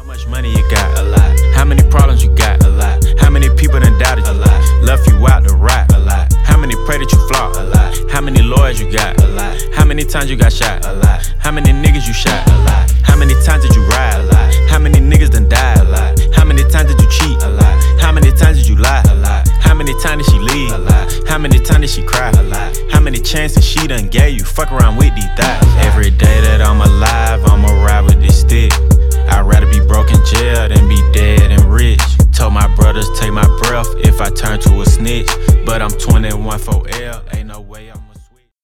much money you got? A lot. How many problems you got? A lot. How many people done doubted you? A lot. Left you out to rot? A lot. How many pray that you flop? A lot. How many lawyers you got? A lot. How many times you got shot? A lot. How many niggas you shot? A lot. How many times did you ride? A lot. How many niggas done died? A lot. How many times did you cheat? A lot. How many times did you lie? A lot. How many times did she leave? A lot. How many times did she cry? A lot. How many chances she done gave you? Fuck around with these thighs. Every day that I'm alive, I'ma ride with this stick. I'd rather be broke in jail than be dead and rich. Told my brothers take my breath if I turn to a snitch. But I'm 21 for L, ain't no way I'm